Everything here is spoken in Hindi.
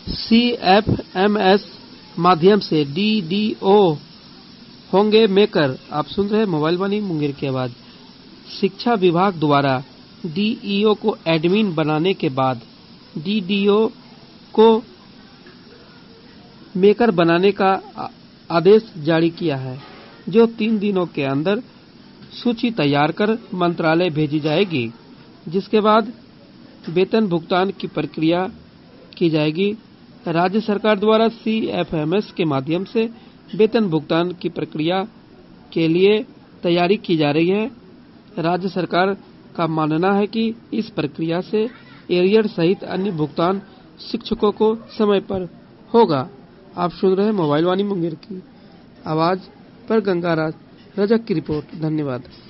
CFMS माध्यम से DDO होंगे मेकर। आप सुन रहे हैं मोबाइल वाणी मुंगेर की आवाज। शिक्षा विभाग द्वारा DEO को एडमिन बनाने के बाद DDO को मेकर बनाने का आदेश जारी किया है, जो 3 दिनों के अंदर सूची तैयार कर मंत्रालय भेजी जाएगी, जिसके बाद वेतन भुगतान की प्रक्रिया की जाएगी। राज्य सरकार द्वारा CFMS के माध्यम से वेतन भुगतान की प्रक्रिया के लिए तैयारी की जा रही है। राज्य सरकार का मानना है कि इस प्रक्रिया से एरियर सहित अन्य भुगतान शिक्षकों को समय पर होगा। आप सुन रहे हैं मोबाइल वाणी मुंगेर की आवाज पर गंगाराज रजक की रिपोर्ट। धन्यवाद।